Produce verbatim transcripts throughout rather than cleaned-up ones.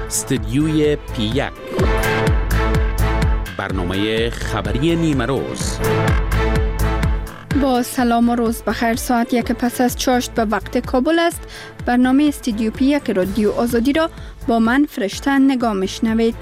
استدیوی پی یک، برنامه خبری نیمه روز. با سلام و روز بخیر. ساعت یک پس از چاشت به وقت کابل است. برنامه استدیو پی یک رادیو آزادی را با من فرشته نگاه میشنوید.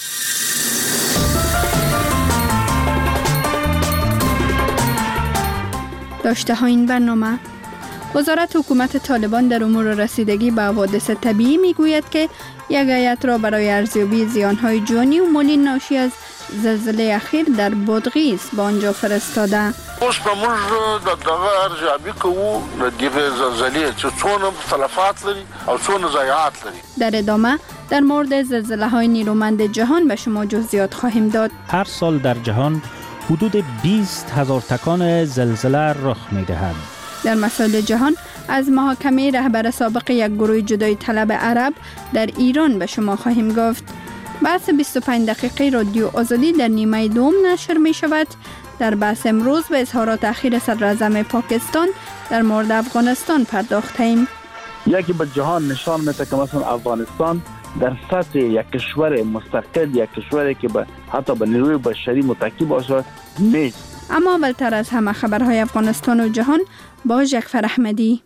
داشته ها این برنامه: وزارت حکومت طالبان در امور رسیدگی به حوادث طبیعی میگوید که یک هیئت را برای ارزیابی زیانهای جانی و مالی ناشی از زلزله اخیر در بادغیس به آنجا فرستاده. اوس په موږ د دغه ارزیابي کوو د دغه زلزلې چې څونه تلفات لري او څونه ضایعات لري. در ادامه در مورد زلزله های نیرومند جهان به شما جزئیات خواهیم داد. هر سال در جهان حدود بیست هزار تکان زلزله رخ می‌دهند. در مسائل جهان از محاکمه رهبر سابق یک گروه جدایی طلب عرب در ایران به شما خواهیم گفت. بحث بیست و پنج دقیقه رادیو آزادی در نیمه دوم نشر می شود. در بحث امروز به اظهارات اخیر صدراعظم پاکستان در مورد افغانستان پرداختیم. یکی به جهان نشان میده که مثلا افغانستان در سطح یک کشور مستقل، یک کشوری که به حتی به نیروی بشری متکی باشه نیست. اما اولتر از همه خبرهای افغانستان و جهان با جعفر احمدی.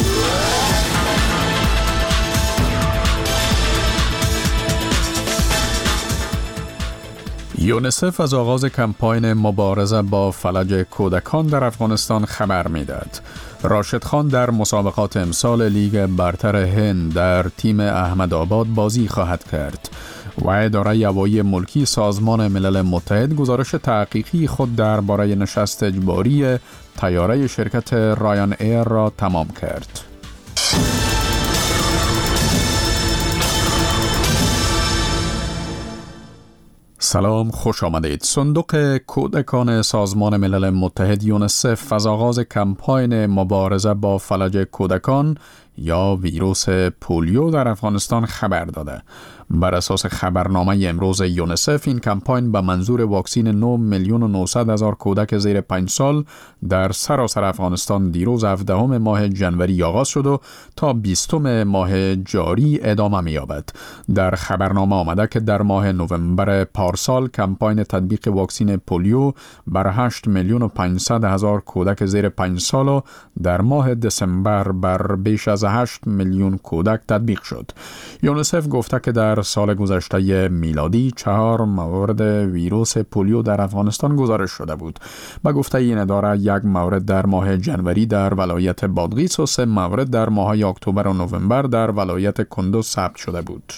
یونسف از آغاز کمپاین مبارزه با فلج کودکان در افغانستان خبر می‌داد. راشد خان در مسابقات امسال لیگ برتر هند در تیم احمدآباد بازی خواهد کرد و اداره هوایی ملکی سازمان ملل متحد گزارش تحقیقی خود درباره نشست اجباری طیاره شرکت رایان ایر را تمام کرد. سلام، خوش آمدید. صندوق کودکان سازمان ملل متحد یونسف از آغاز کمپاین مبارزه با فلج کودکان یا ویروس پولیو در افغانستان خبر داده. بر اساس خبرنامه امروز یونسف، این کمپاین به منظور واکسین نه میلیون و نهصد هزار کودک زیر پنج سال در سراسر افغانستان دیروز هفدهم ماه جنوری آغاز شد و تا بیستم ماه جاری ادامه می‌یابد. در خبرنامه آمده که در ماه نوامبر پارسال کمپاین تطبیق واکسین پولیو بر هشت میلیون و پانصد هزار کودک زیر پنج سال و در ماه دسامبر بر بیش از هشت میلیون کودک تطبیق شد. یونسف گفته که در سال گذشته میلادی چهار مورد ویروس پولیو در افغانستان گزارش شده بود. به گفته این اداره یک مورد در ماه جنوری در ولایت بادغیس و سه مورد در ماه‌های اکتبر و نوامبر در ولایت کندوز ثبت شده بود.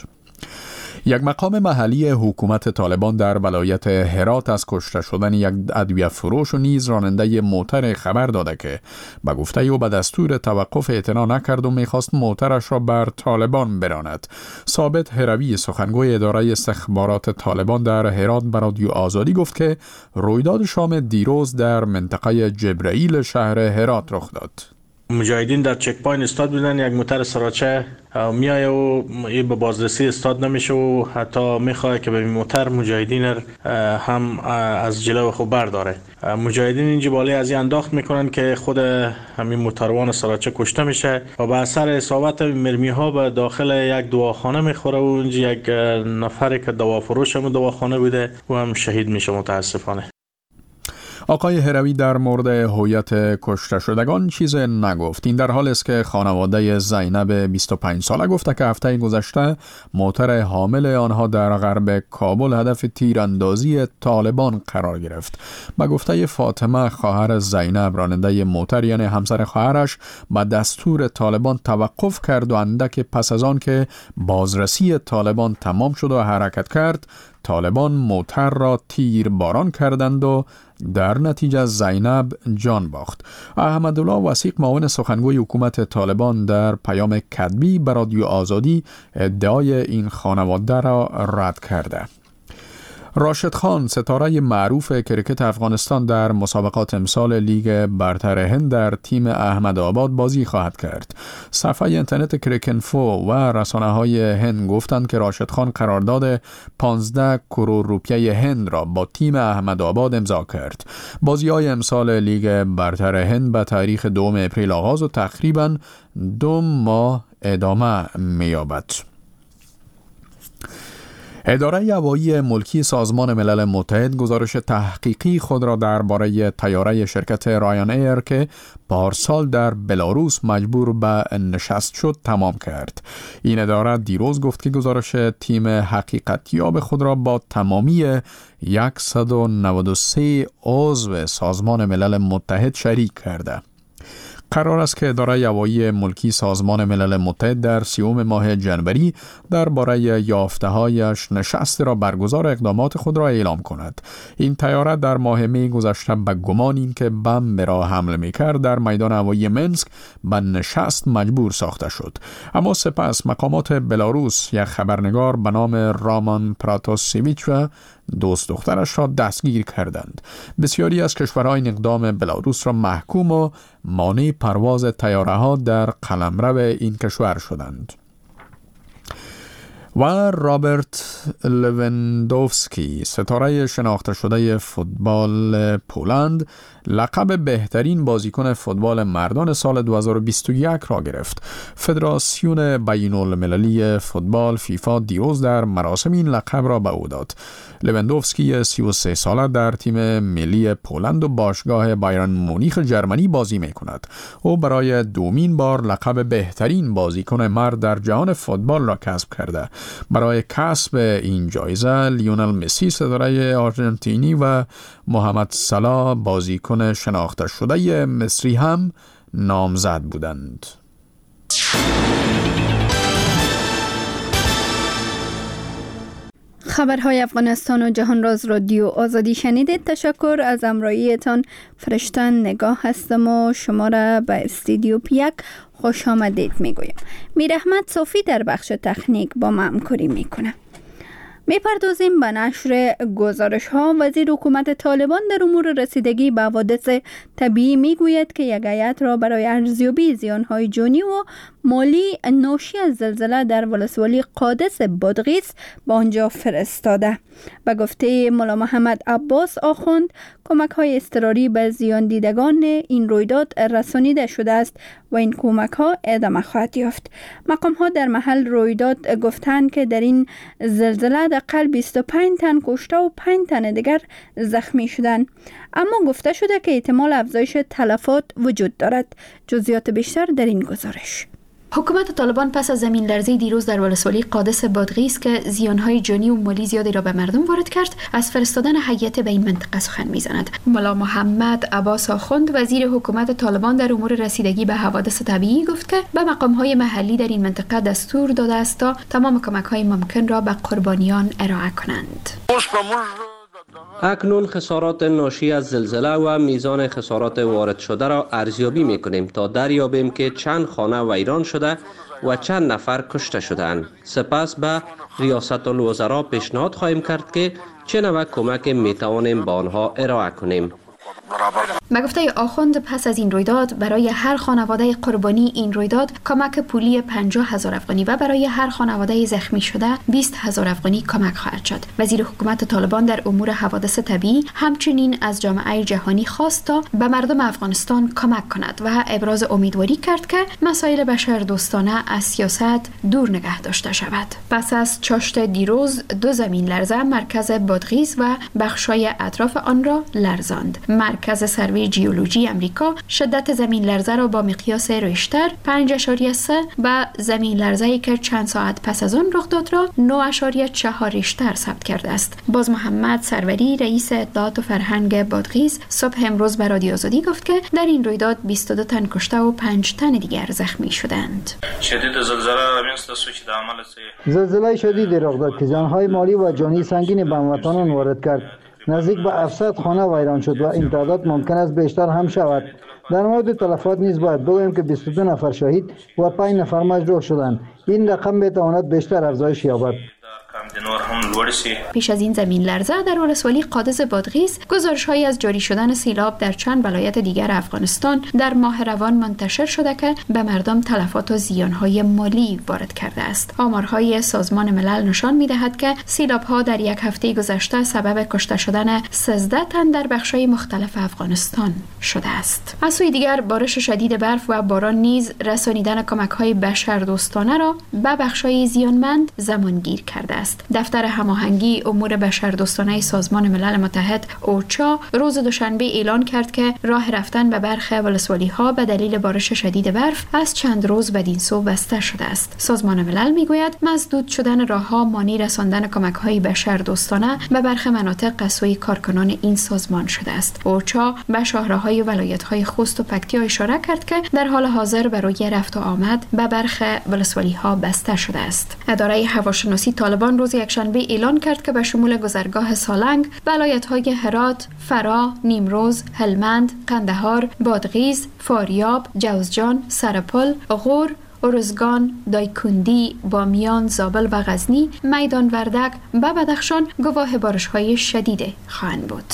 یک مقام محلی حکومت طالبان در ولایت هرات از کشته شدن یک ادویه فروش و نیز راننده موتر خبر داده که به گفته او به دستور توقف اعتنا نکرد و میخواست موترش را بر طالبان براند. ثابت هروی، سخنگوی اداره استخبارات طالبان در هرات به رادیو آزادی گفت که رویداد شام دیروز در منطقه جبرائیل شهر هرات رخ داد. مجاهدین در چک پوینت استاد بودن، یک موتر سراچه میایه و این به بازرسی استاد نمیشه و حتی میخواه که به موتر مجاهدین هم از جلو خود برداره. مجاهدین این جباله از این انداخت میکنن که خود همین موتروان سراچه کشته میشه و به اثر اصابت مرمی ها به داخل یک دواخانه میخوره و اونجا یک نفری که دوافروش هم دواخانه بوده و هم شهید میشه متاسفانه. آقای هروی در مورد هویت کشته شدگان چیز نگفت. این در حال است که خانواده زینب بیست و پنج ساله گفته که هفته گذشته موتر حامل آنها در غرب کابل هدف تیراندازی طالبان قرار گرفت. به گفته فاطمه خواهر زینب، راننده موتر یعنی همسر خواهرش به دستور طالبان توقف کرد و اندک پس از آن که بازرسی طالبان تمام شد و حرکت کرد، طالبان موتر را تیر باران کردند و در نتیجه زینب جان باخت. احمدالله وثیق، معاون سخنگوی حکومت طالبان، در پیام کتبی به رادیو آزادی ادعای این خانواده را رد کرده. راشد خان، ستاره معروف کرکت افغانستان، در مسابقات امسال لیگ برتر هند در تیم احمدآباد بازی خواهد کرد. صفحه اینترنت کرکنفو و رسانه‌های هند گفتند که راشد خان قرارداد پانزده کرور روپیه هند را با تیم احمدآباد امضا کرد. بازی‌های امسال لیگ برتر هند به تاریخ دوم اپریل آغاز و تقریباً دو ماه ادامه می‌یابد. اداره هوایی ملکی سازمان ملل متحد گزارش تحقیقی خود را درباره طیاره شرکت رایان ایر که پارسال در بلاروس مجبور به نشست شد تمام کرد. این اداره دیروز گفت که گزارش تیم حقیقتیاب خود را با تمامی صد و نود و سه عضو سازمان ملل متحد شریک کرده. قرار است که اداره هوایی ملکی سازمان ملل متحد در سیوم ماه جنوری درباره یافته‌هایش نشست را برگزار اقدامات خود را اعلام کند. این طیاره در ماه می گذشته به گمان این که بمب را حمل می‌کرد در میدان هوایی منسک به نشست مجبور ساخته شد. اما سپس مقامات بلاروس یک خبرنگار به نام رامان پراتاسیویچ و دوست دخترش را دستگیر کردند. بسیاری از کشورها این اقدام بلاروس را محکوم و مانع پرواز طیاره‌ها در قلمرو این کشور شدند. و رابرت لوندوفسکی، ستاره شناخته شده فوتبال پولند، لقب بهترین بازیکن فوتبال مردان سال دو هزار و بیست و یک را گرفت. فدراسیون بین‌المللی فوتبال فیفا دیروز در مراسم این لقب را به او داد. لوندوفسکی سی و سه ساله در تیم ملی پولند و باشگاه بایرن مونیخ جرمنی بازی می کند. او برای دومین بار لقب بهترین بازیکن مرد در جهان فوتبال را کسب کرده. برای کسب این جایزه لیونل مسی ستاره آرژانتینی و محمد صلاح بازیکن شناخته شده مصری هم نامزد بودند. خبرهای افغانستان و جهان راز رادیو آزادی شنیدید. تشکر از همراهیتان. فرشتن نگاه هستم و شما را به استودیو پیک خوش آمدید میگویم. میر احمد صافی در بخش تکنیک با ما همکاری میکنه. میپردازیم به نشر گزارش ها. وزیر حکومت طالبان در امور رسیدگی به حوادث طبیعی میگوید که یک هیئت را برای ارزیابی زیانهای جانی و مالی ناشی از زلزله در ولسوالی قادس بادغیس به آنجا فرستاده. به گفته مولا محمد عباس آخوند، کمک های اضطراری به زیان دیدگان این رویداد رسانیده شده است و این کمک ها ادامه خواهد یافت. مقام ها در محل رویداد گفتند که در این زلزله حداقل بیست و پنج تن کشته و پنج تن دیگر زخمی شدند، اما گفته شده که احتمال افزایش تلفات وجود دارد. جزئیات بیشتر در این گزارش. حکومت طالبان پس از زمین لرزه دیروز در ولسوالی قادس بادغیس که زیانهای جانی و مالی زیادی را به مردم وارد کرد، از فرستادن هیئت به این منطقه سخن میزند. مولا محمد عباس آخوند، وزیر حکومت طالبان در امور رسیدگی به حوادث طبیعی، گفت که به مقام‌های محلی در این منطقه دستور داده است تا تمام کمک‌های ممکن را به قربانیان ارائه کنند. اکنون خسارات ناشی از زلزله و میزان خسارات وارد شده را ارزیابی می‌کنیم تا دریابیم که چند خانه ویران شده و چند نفر کشته شدند. سپس به ریاست الوزراء پیشنهاد خواهیم کرد که چه نوع کمک میتوانیم به آنها ارائه کنیم. به گفته آخوند، پس از این رویداد برای هر خانواده قربانی این رویداد کمک پولی پنجاه هزار افغانی و برای هر خانواده زخمی شده بیست هزار افغانی کمک خواهد شد. وزیر حکومت طالبان در امور حوادث طبیعی همچنین از جامعه جهانی خواست تا به مردم افغانستان کمک کند و ابراز امیدواری کرد که مسائل بشردوستانه از سیاست دور نگه داشته شود. پس از چاشت دیروز دو زمین لرزه مرکز بادغیس و بخشای اطراف آن را لرزاند. مرکز سروی جیولوژی امریکا شدت زمین لرزه را با مقیاس ریشتر پنج اشاریه سه و زمین لرزه‌ای که چند ساعت پس از آن رخ داد را نه اشاریه چهار ریشتر ثبت کرده است. باز محمد سروری، رئیس اطلاعات و فرهنگ بادغیس، صبح امروز به رادیو آزادی گفت که در این رویداد بیست و دو تن کشته و پنج تن دیگر زخمی شدند. شدید زلزله زلزله شدیدی رخ داد که جانهای مالی و جانی سنگین به هموطنان وارد کرد. نزدیک به هفتصد خانه ویران شد و این تعداد ممکن است بیشتر هم شود. در مورد تلفات نیز باید بگوییم که بیست و دو نفر شهید و پنج نفر مجروح شدند. این رقم میتواند بیشتر افزایش یابد. هم لوړ شي. پیش از این زمین لرزه در ولسوالی قادس بادغیس گزارش‌هایی از جاری شدن سیلاب در چند ولایت دیگر افغانستان در ماه روان منتشر شده که به مردم تلفات و زیان‌های مالی وارد کرده است. آمارهای سازمان ملل نشان می‌دهد که سیلاب‌ها در یک هفته گذشته سبب کشته شدن سیزده تن در بخش‌های مختلف افغانستان شده است. از سوی دیگر بارش شدید برف و باران نیز رسانیدن کمک‌های بشردوستانه را به بخش‌های زیانمند زمانگیر کرده است. دفتر هماهنگی امور بشردوستانه سازمان ملل متحد اوچا روز دوشنبه اعلان کرد که راه رفتن به برخی ولسوالی‌ها به دلیل بارش شدید برف از چند روز بدین سو بسته شده است. سازمان ملل میگوید مسدود شدن راه‌ها مانع رساندن کمک‌های بشردوستانه به برخی مناطق از سوی کارکنان این سازمان شده است. اوچا به شاهراهای ولایت‌های خوست و پکتیا اشاره کرد که در حال حاضر برای رفت و آمد به برخی ولسوالی‌ها بسته شده است. اداره هواشناسی طالبان روز یکشنبه اعلان کرد که به شمول گذرگاه سالنگ، ولایت‌های هرات، فرا، نیمروز، هلمند، قندهار، بادغیس، فاریاب، جوزجان، سرپل، غور، ارزگان، دایکندی، بامیان، زابل و غزنی، میدان وردک و بدخشان گواه بارش‌های شدید خواهند بود.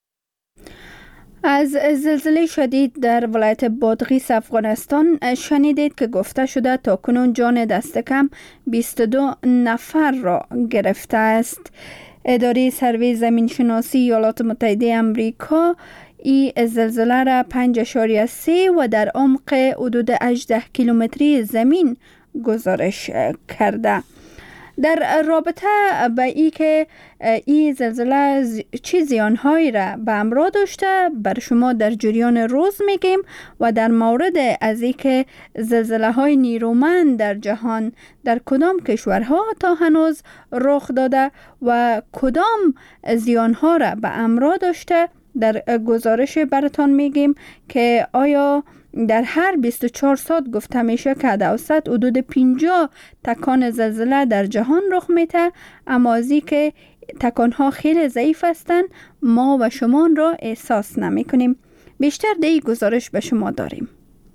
از زلزله شدید در ولایت بادغیس افغانستان شنیدید که گفته شده تا کنون جان دست کم بیست و دو نفر را گرفته است. اداره سروی زمین شناسی ایالات متحده آمریکا این زلزله را پنج اشاریه سه و در عمق حدود هجده کیلومتری زمین گزارش کرده. در رابطه با ای که این زلزله چه زیانهایی را به همراه داشته بر شما در جریان روز میگیم و در مورد از ای که زلزله های نیرومند در جهان در کدام کشورها تا هنوز رخ داده و کدام زیانها را به همراه داشته در گزارش براتان میگیم که آیا در هر بیست و چهار ساعت گفته میشه که حد اوسط حدود پنجاه تکان زلزله در جهان رخ میده، اما از این که تکانها خیلی ضعیف هستند ما و شما را احساس نمی کنیم. بیشتر در این گزارش به شما داریم.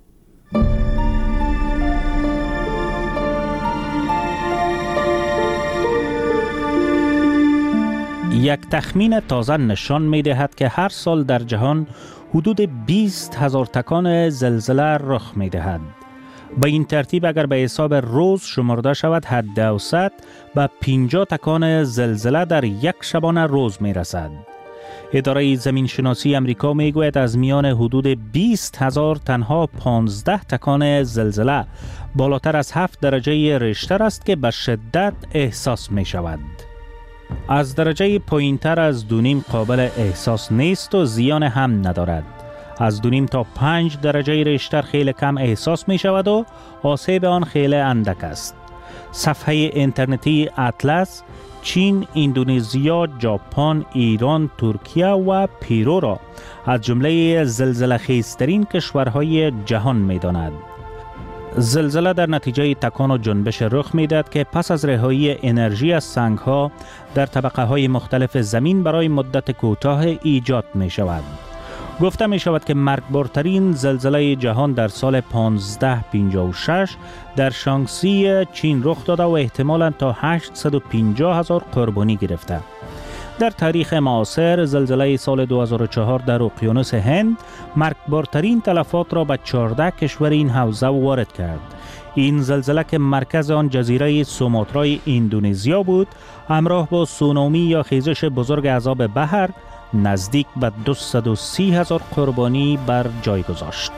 یک تخمین تازه نشان می دهد که هر سال در جهان حدود بیست هزار تکان زلزله رخ می دهد. به این ترتیب اگر به حساب روز شمرده شود حد اوسط به پنجاه تکان زلزله در یک شبانه روز می رسد. اداره زمین شناسی امریکا می گوید از میان حدود بیست هزار تنها پانزده تکان زلزله بالاتر از هفت درجه ریشتر است که به شدت احساس می شود. از درجه پایینتر از دونیم قابل احساس نیست و زیان هم ندارد. از دونیم تا پنج درجه ریشتر خیلی کم احساس می شود و آسیب آن خیلی اندک است. صفحه اینترنتی اطلس چین، اندونزیا، ژاپن، ایران، ترکیه و پیرو را از جمله زلزله خیزترین کشورهای جهان می داند. زلزله در نتیجه تکان و جنبش رخ می‌دهد که پس از رهایی انرژی از سنگ‌ها در طبقه‌های مختلف زمین برای مدت کوتاه ایجاد می‌شود. گفته می‌شود که مرگبارترین زلزله جهان در سال پانزده پنجاه و شش در شانگسی چین رخ داده و احتمالاً تا هشتصد و پنجاه هزار قربانی گرفته. در تاریخ معاصر زلزله سال دو هزار و چهار در اقیانوس هند مرگبارترین تلفات را به چهارده کشور این حوزه وارد کرد. این زلزله که مرکز آن جزیره سوماترای اندونزیا بود، همراه با سونامی یا خیزش بزرگ عذاب بحر نزدیک به دویست و سی هزار قربانی بر جای گذاشت.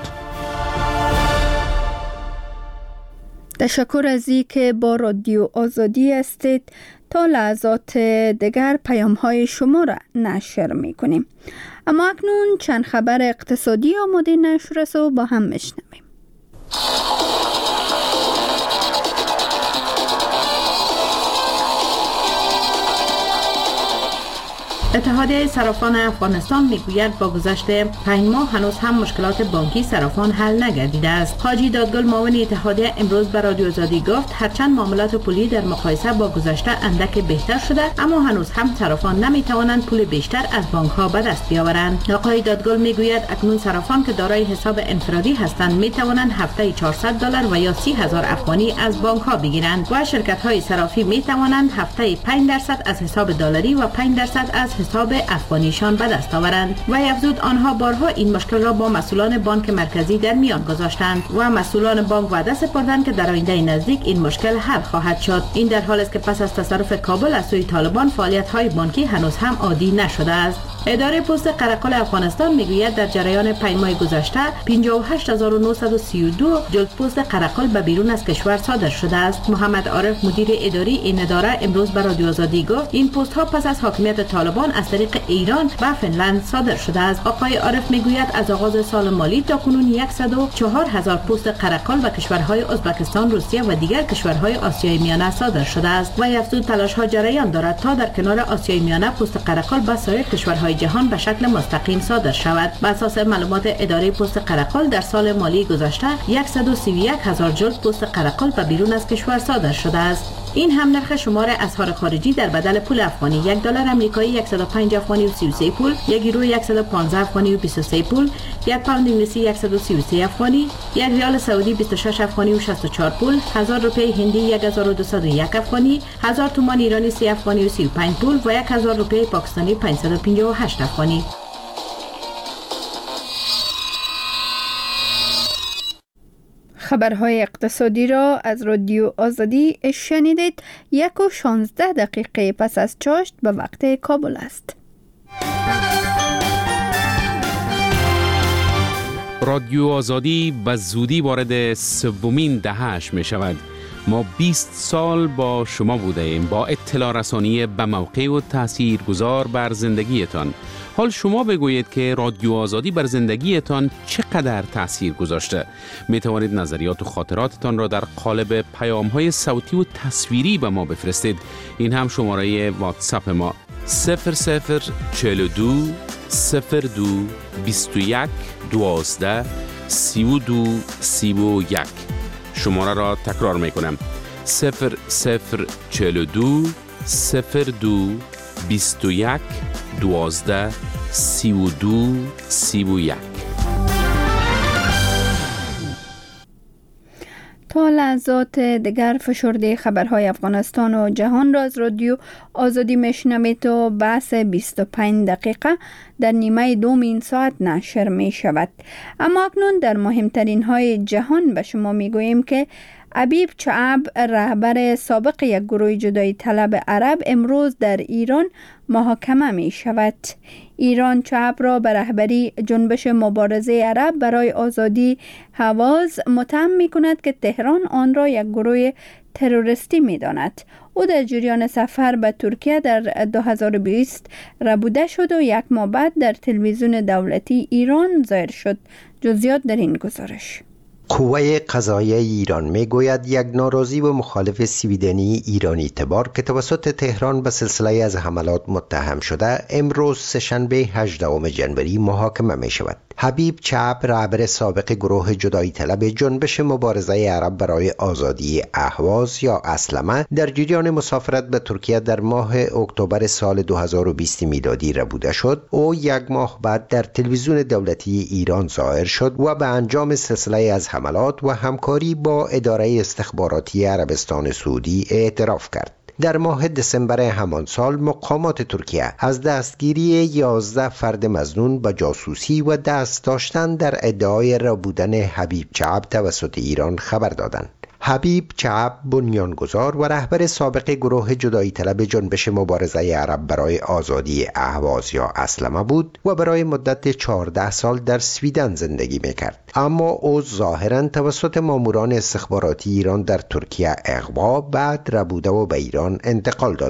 تشکر از این که با رادیو آزادی هستید. تا لحظات دیگر پیام های شما را نشر می کنیم. اما اکنون چند خبر اقتصادی آماده نشر است و با هم میشنویم. اتحادیه صرافان افغانستان میگوید با گذشت پنج ماه هنوز هم مشکلات بانکی صرافان حل نگردیده است. حاجی دادگل معاون اتحادیه امروز به رادیو آزادی گفت هرچند معاملات پولی در مقایسه با گذشته اندک بهتر شده، اما هنوز هم صرافان نمیتوانند پول بیشتر از بانک ها به دست بیاورند. آقای دادگل میگوید اکنون صرافان که دارای حساب انفرادی هستند میتوانند هفته چهارصد دلار و یا سی هزار افغانی از بانک ها بگیرند و شرکت های صرافی میتوانند هفته پنج درصد از حساب دلاری و پنج درصد از حساب افغانیشان به دست آورند. و افزود آنها بارها این مشکل را با مسئولان بانک مرکزی در میان گذاشتند و مسئولان بانک وعده سپردند که در آینده نزدیک این مشکل حل خواهد شد. این در حالی است که پس از تصرف کابل از سوی طالبان فعالیت های بانکی هنوز هم عادی نشده است. اداره پست قرقل افغانستان میگوید در جریان پنج ماه گذشته پنجاه و هشت هزار و نهصد و سی و دو جلد پست قرقل به بیرون از کشور صادر شده است. محمد عارف مدیر اداری این اداره امروز به رادیو آزادی گفت این پست ها پس از حاکمیت طالبان از طریق ایران و فنلند صادر شده است. آقای عارف میگوید از آغاز سال مالی تا کنون صد و چهار هزار پست قرقل به کشورهای ازبکستان، روسیه و دیگر کشورهای آسیای میانه صادر شده است و افزود تلاش ها جریان دارد تا در کنار آسیای میانه پست قرقل به سایر کشورهای جهان به شکل مستقیم صادر شود. بر اساس معلومات اداره پست قرقل در سال مالی گذشته صد و سی و یک هزار جلد پست قرقل به بیرون از کشور صادر شده است. این هم نرخ شمار اسعار خارجی در بدل پول افغانی: یک دلار آمریکایی صد و پنج افغانی و سی و سه پول، یک یورو صد و پانزده افغانی و بیست و سه پول، یک پوند انگلیسی صد و سی و سه افغانی، یک ریال سعودی بیست و شش افغانی و شصت و چهار پول، هزار روپیه هندی هزار و دویست و یک افغانی، هزار تومان ایرانی سه افغانی و سی و پنج پول و یک هزار روپیه پاکستانی پانصد و پنجاه و هشت افغانی. خبرهای اقتصادی را از رادیو آزادی شنیدید. یک و شانزده دقیقه پس از چاشت به وقت کابل است. رادیو آزادی به زودی وارد سومین دهه‌اش می شود. ما بیست سال با شما بوده ایم، با اطلاع رسانی به موقع و تأثیر گذار بر زندگیتان. حال شما بگویید که رادیو آزادی بر زندگیتان چقدر تأثیر گذاشته. می توانید نظریات و خاطراتتان را در قالب پیام‌های صوتی و تصویری به ما بفرستید. این هم شماره واتساپ ما صفر صفر چهل و دو صفر دو بیست و یک دوازده سی و دو سی و یک. شماره را تکرار می کنم: صفر صفر چهل و دو صفر دو بیست و یک دوازده سی و دو سی و یک. تا لحظات دیگر فشرده خبرهای افغانستان و جهان را از رادیو آزادی میشنوید و بحث بیست و پنج دقیقه در نیمه دوم این ساعت نشر می شود. اما اکنون در مهمترین های جهان به شما می گوییم که حبیب چعب، رهبر سابق یک گروه جدایی طلب عرب، امروز در ایران محاکمه می شود. ایران چعب را به رهبری جنبش مبارزه عرب برای آزادی هواز متهم می کند که تهران آن را یک گروه تروریستی می داند. او در جریان سفر به ترکیه در دو هزار و بیست ربوده شد و یک ماه بعد در تلویزیون دولتی ایران ظاهر شد. جزئیات در این گزارش. قوه قضاییه ایران میگوید یک ناراضی و مخالف سویدنی ایرانی تبار که توسط تهران به سلسله از حملات متهم شده امروز سه‌شنبه هجدهم ژانویه محاکمه می شود. حبیب چعب، رهبر سابق گروه جدایی طلب جنبش مبارزه عرب برای آزادی اهواز یا اسلمه، در جریان مسافرت به ترکیه در ماه اکتبر سال دو هزار و بیست میلادی ربوده شد. او یک ماه بعد در تلویزیون دولتی ایران ظاهر شد و به انجام سلسله از حملات و همکاری با اداره استخباراتی عربستان سعودی اعتراف کرد. در ماه دسامبر همان سال مقامات ترکیه از دستگیری یازده فرد مظنون به جاسوسی و دست داشتن در ادعای ربودن حبیب چعب توسط ایران خبر دادند. حبیب چعب بنیانگذار و رهبر سابق گروه جدایی طلب جنبش مبارزه عرب برای آزادی اهواز یا اسلمه بود و برای مدت چهارده سال در سویدن زندگی میکرد. اما او ظاهراً توسط ماموران استخباراتی ایران در ترکیه اغوا، بعد ربوده و به ایران انتقال داده شد.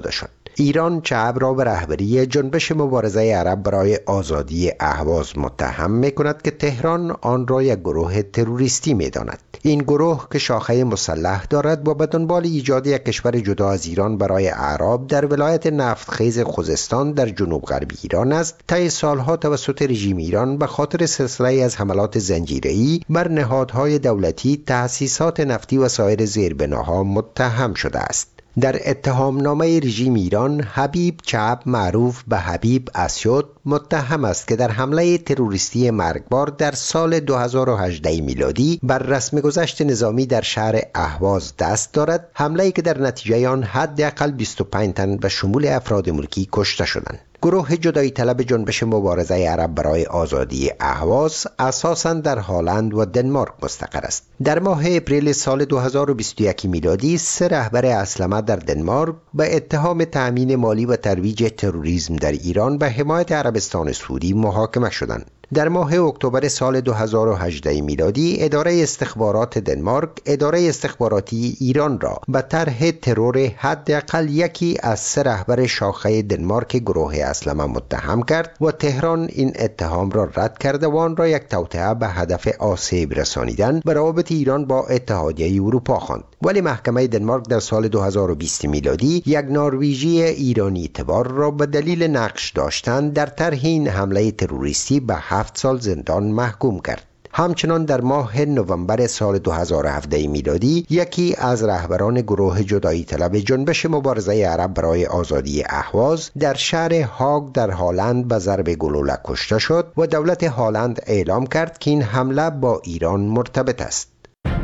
ایران چعب را به رهبری جنبش مبارزه عرب برای آزادی اهواز متهم می‌کند که تهران آن را یک گروه تروریستی می‌داند. این گروه که شاخه مسلح دارد و به دنبال ایجاد یک کشور جدا از ایران برای اعراب در ولایت نفتخیز خوزستان در جنوب غربی ایران است، طی سالها توسط رژیم ایران به خاطر سلسله از حملات زنجیره‌ای بر نهادهای دولتی، تأسیسات نفتی و سایر زیربناها متهم شده است. در اتهامنامه رژیم ایران، حبیب چعب معروف به حبیب اسیود متهم است که در حمله تروریستی مرگبار در سال دو هزار و هجده میلادی بر رسم گذشت نظامی در شهر اهواز دست دارد، حمله‌ای که در نتیجه آن حداقل بیست و پنج تن به شمول افراد ملکی کشته شدند. گروه جدایی طلب جنبش مبارزه عرب برای آزادی اهواز اساساً در هلند و دنمارک مستقر است. در ماه اپریل سال دو هزار و بیست و یک میلادی سه رهبر اسلمه در دنمارک به اتهام تأمین مالی و ترویج تروریسم در ایران به حمایت عربستان سعودی محاکمه شدند. در ماه اکتبر سال دو هزار و هجده میلادی اداره استخبارات دنمارک اداره استخباراتی ایران را به طرح ترور حداقل یکی از سه رهبر شاخه دنمارک گروه اسلمه متهم کرد و تهران این اتهام را رد کرده و آن را یک توطئه به هدف آسیب رسانیدن به روابط ایران با اتحادیه اروپا خواند. ولی محکمه دنمارک در سال دو هزار و بیست میلادی یک نروژی ایرانی تبار را به دلیل نقش داشتن در طرح این حمله تروریستی به هفت سال زندان محکوم کرد. همچنان در ماه نوامبر سال دو هزار و هفده میلادی یکی از رهبران گروه جدایی طلب جنبش مبارزه عرب برای آزادی اهواز در شهر هاگ در هلند به ضرب گلوله کشته شد و دولت هلند اعلام کرد که این حمله با ایران مرتبط است.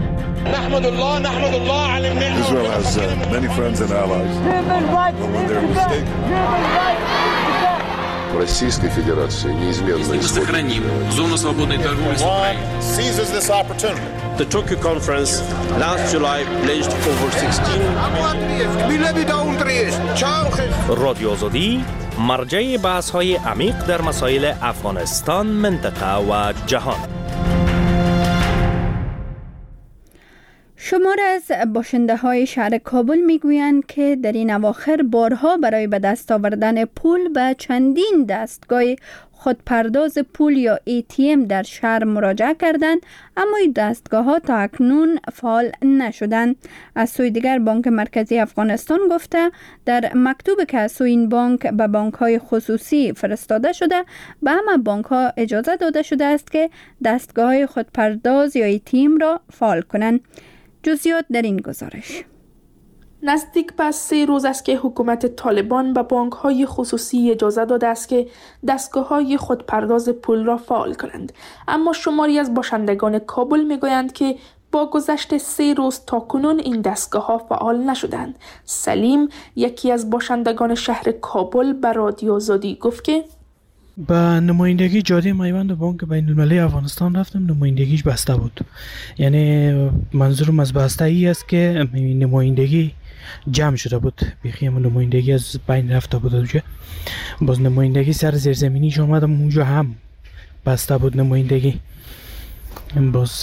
نحمد الله نحمد الله على النعمة. Israel has uh, many friends and allies. When they're mistaken. Российской Федерации неизменно сохраним зону свободной торговли с Украиной. Seizes this opportunity. The Tokyo conference last July pledged over sixteen. رادیو آزادی مرجع بحث‌های عمیق در مسائل افغانستان، منطقه و جهان. شمار از باشنده های شهر کابل میگویند که در این اواخر بارها برای به دست آوردن پول به چندین دستگاه خودپرداز پول یا ای تی ام در شهر مراجعه کردند، اما این دستگاه ها تا اکنون فعال نشدند. از سوی دیگر بانک مرکزی افغانستان گفته در مکتوبی که از سوی این بانک به بانک های خصوصی فرستاده شده، به همه بانک ها اجازه داده شده است که دستگاه های خودپرداز یا ای تی ام را فعال کنند. جزئیات در این گزارش. نزدیک به سه روز است که حکومت طالبان به بانک‌های خصوصی اجازه داده است که دستگاه‌های خودپرداز پول را فعال کنند، اما شماری از باشندگان کابل می‌گویند که با گذشت سه روز تا کنون این دستگاه‌ها فعال نشدند. سلیم، یکی از باشندگان شهر کابل، به رادیو آزادی گفت که به نمایندگی جاده میوند بانک بین المللی افغانستان رفتم، نمایندگیش بسته بود. یعنی منظورم از بسته ای است که نمایندگی جمع شده بود، بیخی هم نمایندگی از بین رفته بود اونجا. باز نمایندگی سر زیرزمینیش آمدم اونجا هم بسته بود نمایندگی. باز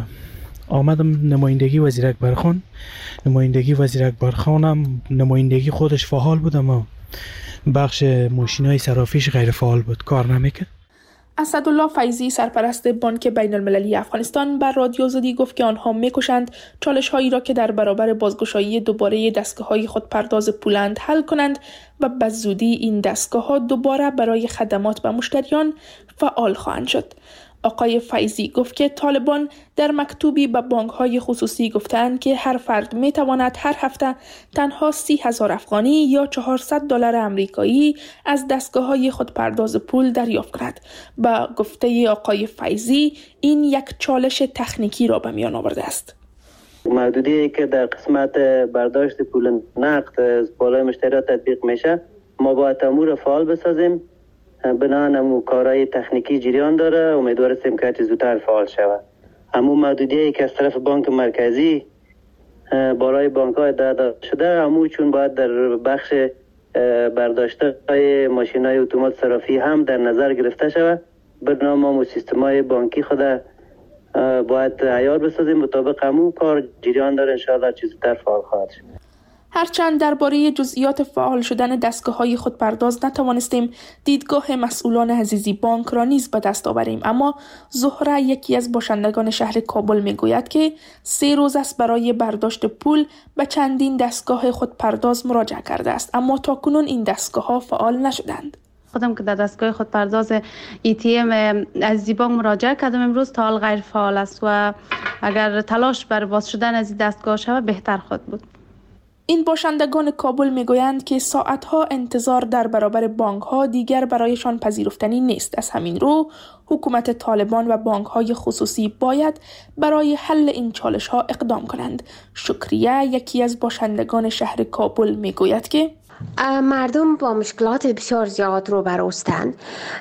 آمدم نمایندگی وزیر اکبر خان، نمایندگی وزیر اکبر خانم نمایندگی خودش فعال بود، اما بخش ماشینای صرافیش غیر فعال بود، کار نمیکرد. اسدالله فیضی، سرپرست بانک بین المللی افغانستان، بر رادیو آزادی گفت که آنها میکوشند چالش هایی را که در برابر بازگشایی دوباره دستگاه های خودپرداز پولند حل کنند و به زودی این دستگاه ها دوباره برای خدمات به مشتریان فعال خواهند شد. آقای فیضی گفت که طالبان در مکتوبی به بانک‌های خصوصی گفتند که هر فرد می‌تواند هر هفته تنها سی هزار افغانی یا چهارصد دلار آمریکایی از دستگاه‌های خودپرداز پول دریافت کند. با گفته آقای فیضی این یک چالش تکنیکی را به میان آورده است. محدودیتی که در قسمت برداشت پول نقد از بالای مشتریات تطبیق میشه، ما باید امور فعال بسازیم. بنان امو کارهای تکنیکی جریان داره، امیدوار هستیم که زودتر فعال شود. امو محدودیتی که از طرف بانک مرکزی برای بانک‌های داده شده، امو چون باید در بخش برداشت‌های ماشین‌های اتومات صرافی هم در نظر گرفته شود. بنام ما سیستم‌های بانکی خود باید عیار بسازیم، مطابق امو کار جریان داره، انشاءالله چیز زودتر فعال خواهد شد. هرچند درباره جزئیات فعال شدن دستگاه‌های خودپرداز نتوانستیم دیدگاه مسئولان عزیزی بانک را نیز به دست آوریم، اما زهره یکی از باشندگان شهر کابل میگوید که سه روز است برای برداشت پول به چندین دستگاه خودپرداز مراجعه کرده است، اما تاکنون این دستگاه‌ها فعال نشدند. خودم که در دستگاه خودپرداز ای تی ام عزیزی بانک مراجعه کردم، امروز تا حال غیر فعال است و اگر تلاش بر باز شدن از این دستگاه شود بهتر خواهد بود. این باشندگان کابل میگویند که ساعتها انتظار در برابر بانک‌ها دیگر برایشان پذیرفتنی نیست. از همین رو حکومت طالبان و بانک‌های خصوصی باید برای حل این چالش‌ها اقدام کنند. شکریه یکی از باشندگان شهر کابل میگوید که مردم با مشکلات بسیار زیاد رو برستند.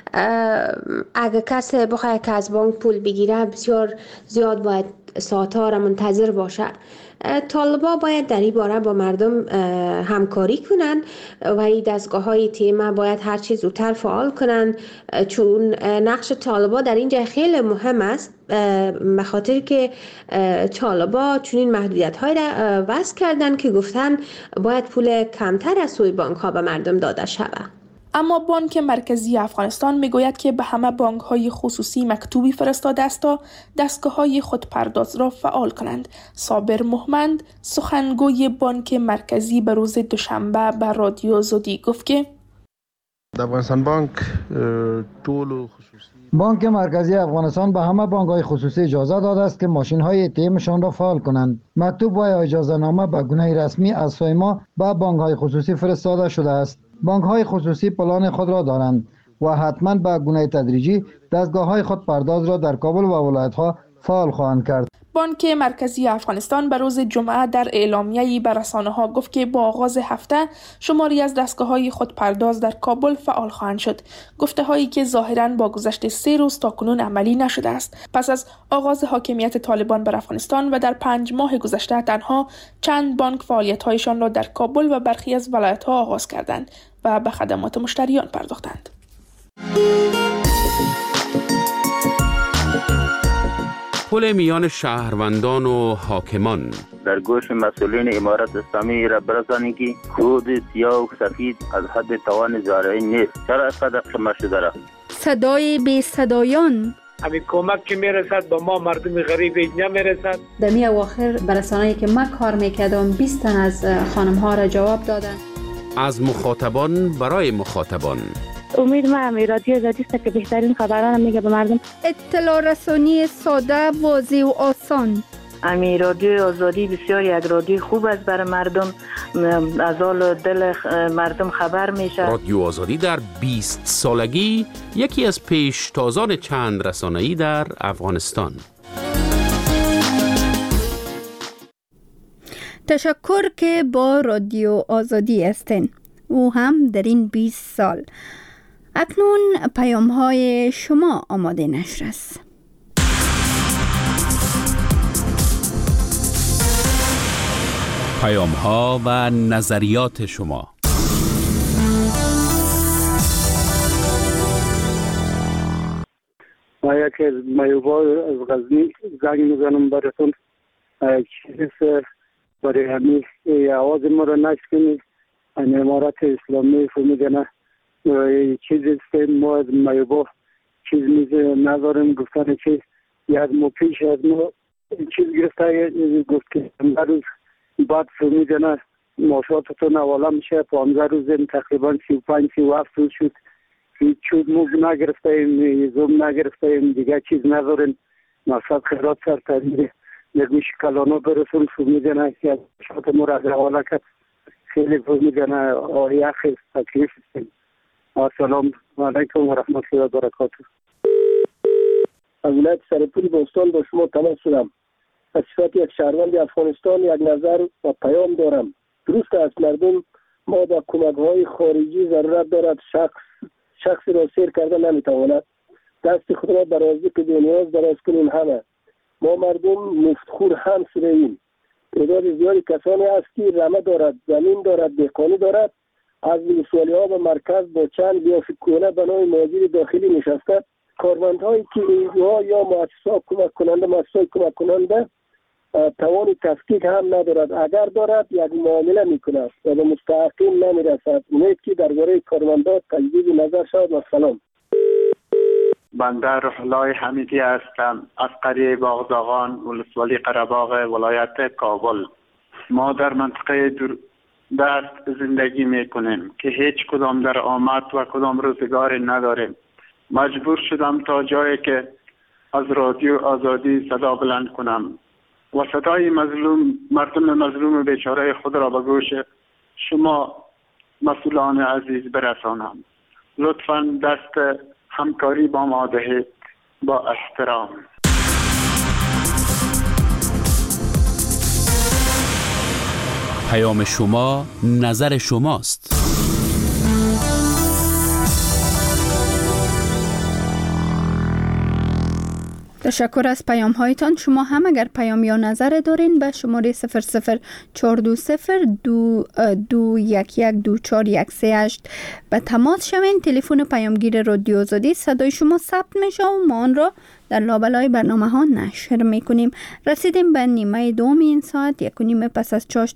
اگر کسی بخواد که از بانک پول بگیره بسیار زیاد باید ساعتها را منتظر باشه. طالبا باید در این باره با مردم همکاری کنند و این دستگاه های تیمه باید هر چیز زودتر فعال کنند، چون نقش طالبا در اینجا خیلی مهم است، به خاطر که طالبا چون این محدودیت های را وضع کردن که گفتن باید پول کمتر از سوی بانک ها به مردم داده شود. اما بانک مرکزی افغانستان میگوید که به همه بانک‌های خصوصی مکتوبی فرستاده است تا دستگاه‌های خودپرداز را فعال کنند. صابر محمد سخنگوی بانک مرکزی به روز دوشنبه به رادیو زودی گفت که افغانستان بانک طول خصوصی بانک مرکزی افغانستان به همه بانک‌های خصوصی اجازه داده است که ماشین‌های ای تی امشان را فعال کنند. مکتوب و اجازه نامه به گونه رسمی از سوی ما به بانک‌های خصوصی فرستاده شده است. بانک‌های خصوصی پلان خود را دارند و حتما به گونه تدریجی دستگاه‌های خودپرداز را در کابل و ولایت‌ها فعال خواهند کرد. بانک مرکزی افغانستان به روز جمعه در اعلامیه‌ای به رسانه‌ها گفت که با آغاز هفته شماری از دستگاه‌های خودپرداز در کابل فعال خواهند شد. گفته‌هایی که ظاهراً با گذشت سه روز تاکنون عملی نشده است. پس از آغاز حاکمیت طالبان بر افغانستان و در پنج ماه گذشته تنها چند بانک فعالیت‌هایشان را در کابل و برخی از ولایت‌ها آغاز کردند و به خدمات مشتریان پرداختند. پل میان شهروندان و حاکمان در گوش مسئولین امارت اسلامی را برسانید که خود سیاه و سفید از حد توان زارعی نیست. چرا اینقدر خمه شده را؟ صدای بی صدایان همین کمک که میرسد با ما مردم غریب نمیرسد. در می اواخر برسانه‌ای که من کار میکردم بیست تن از خانم ها را جواب دادن. از مخاطبان برای مخاطبان. امید ما همی رادیو زدی است که بهترین خبران میگه به مردم. اطلاع رسانی ساده، واضح و آسان. امی رادیو آزادی بسیار یک رادیو خوب است برای مردم، از حال دل مردم خبر میشه. رادیو آزادی در بیست سالگی یکی از پیشتازان چند رسانه‌ای در افغانستان. تشکر که با رادیو آزادی هستین، او هم در این بیست سال. اکنون پیام های شما آماده نشر است. پیام ها و نظریات شما. ما یکی از مایوبا از غزنی زنگ میزنم براتون، چیزی برای همین آواز ما را نشکنید. امارت اسلامی فهمیدن چیزی است ما از مایوبا چیز میزه نداریم. گفتن که یک مو پیش از ما چیز گرفته، گفت که پانزده روز بعد فهمیدن ماشاتتون حواله میشه. پانزده روز تقریبا سی و پنج سی و هفت روز شد هیچ چیز موز نگرفتیم، زوم نگرفتیم، دیگه چیز نداریم. مقصد خیرات سر تغییر نگوش کلانا برسون فهمیدن که از ماشات ما را حواله کرد. خیلی فهمیدن آیه خیلی تکلیف است. السلام علیکم و رحمت الله و برکاته. از ولایت سرپول بوستان با شما تماس شدم. از صفت یک شهروند افغانستان یک نظر و پیام دارم. درست است مردم ما با کمک‌های خارجی ضرورت دارد. شخص شخصی را سیر کرده نمیتواند. دست خود را در رازق بی‌نیاز دراز کنیم. همه ما مردم مفتخور هم شده‌ایم. تعداد زیادی کسانی است که رمه دارد، زمین دارد، دهقانی دارد، از ولسوالی ها به مرکز با چند بیافکونه بنای مهاجر داخلی نشسته. کارمندهایی که اینجاها یا مؤسسات کمک کننده مؤسسات کمک کننده توان تفکیک هم ندارد. اگر دارد یک معامله میکند و به مستحقین نمیرسد. امید که درباره کارمندان تجدید نظر شود. و سلام. بنده روح الله حمیدی هستم از قریه باغداغان ولسوالی قره‌باغ ولایت کابل. ما در منطقه دور دست زندگی میکنیم که هیچ کدام در آمد و کدام روزگاری نداریم. مجبور شدم تا جایی که از رادیو آزادی صدا بلند کنم و صدای مظلوم مردم مظلوم بیچاره خود را به گوش شما مسئولان عزیز برسانم. لطفاً دست همکاری با ما دهید. با احترام. پیام شما نظر شماست. تشکر از پیام هایتان. شما هم اگر پیام یا نظر دارین به شماره صفر صفر چهار دو صفر دو دو یک یک دو چهار یک سه هشت به تماس شوین. تلفن پیامگیر رادیو آزادی، صدای شما ثبت میشه و ما آن را در لابلای برنامه ها نشر میکنیم. رسیدیم به نیمه دوم این ساعت. یک و نیم پس از چاشت